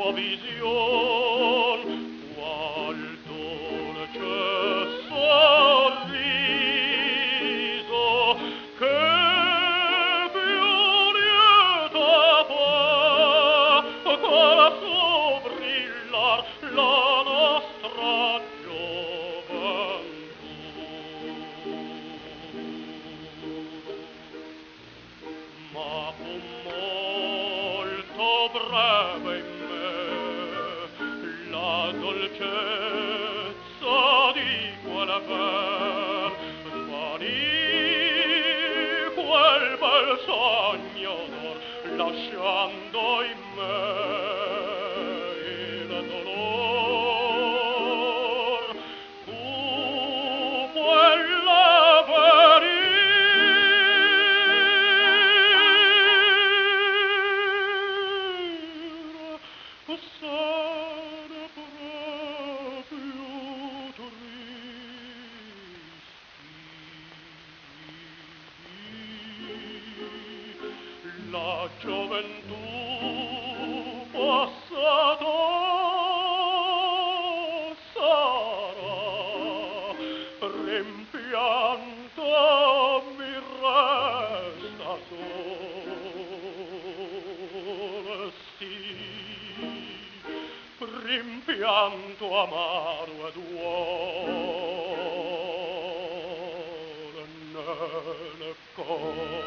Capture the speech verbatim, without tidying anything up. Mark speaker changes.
Speaker 1: vision, qual dolce sorriso che più lieta fa, qual suo brillar la nostra gioventù. Ma fu molto breve in me la dolcezza di quel bel, svanì quel bel sogno d'or, lasciando in me il dolor. Fu quell'avvenir passare proprio tristi. La gioventù passata sarà, rimpianto mi resta sol, sì, rimpianto amaro e duol nel cor.